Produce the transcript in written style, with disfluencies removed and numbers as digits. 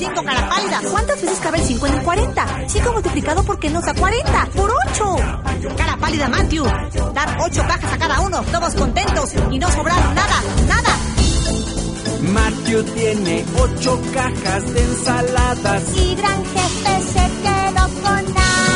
5, cara pálida. ¿Cuántas veces cabe el 5 en el 40? 5 multiplicado por qué nos da 40. ¡Por 8! Cara pálida, Matthew. Dar 8 cajas a cada uno, todos contentos y no sobraron nada. Matthew tiene 8 cajas de ensaladas. Y gran jefe se quedó con nada.